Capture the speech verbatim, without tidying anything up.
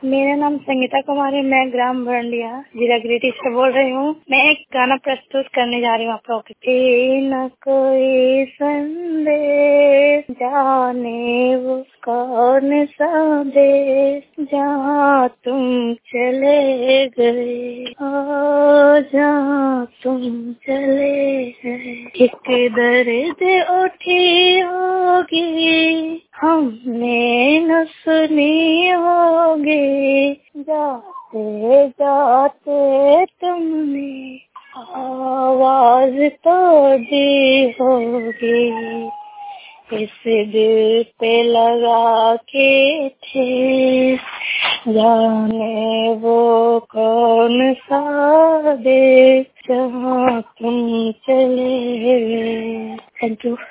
मेरा नाम संगीता कुमारी, मैं ग्राम भरंडिया जिला गिरिडीह से बोल रही हूँ। मैं एक गाना प्रस्तुत करने जा रही हूँ आप लोग के लिए। न कोई संदेश जाने वो कौन सा देश जहाँ तुम चले गए, ओ जहाँ तुम चले गए। एक दर्द उठी होगी हमने न सुनी होगी, जाते जाते तुमने आवाज तो दी होगी। इस दिल पे लगा के थे जाने वो कौन सा देश जहाँ तुम चले गए। Thank you.